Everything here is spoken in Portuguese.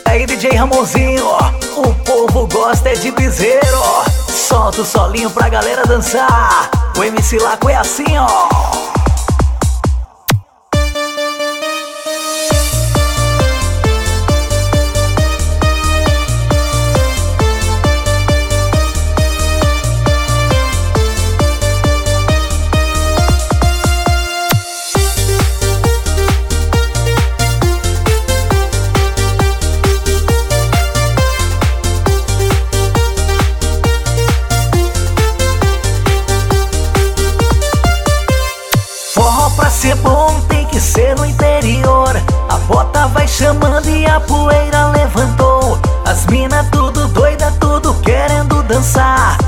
Aí DJ Ramonzinho, o povo gosta é de piseiro. Solta o solinho pra galera dançar. O MC Laco é assim, ó. Pra ser bom tem que ser no interior. A bota vai chamando e a poeira levantou. As mina tudo doida, tudo querendo dançar.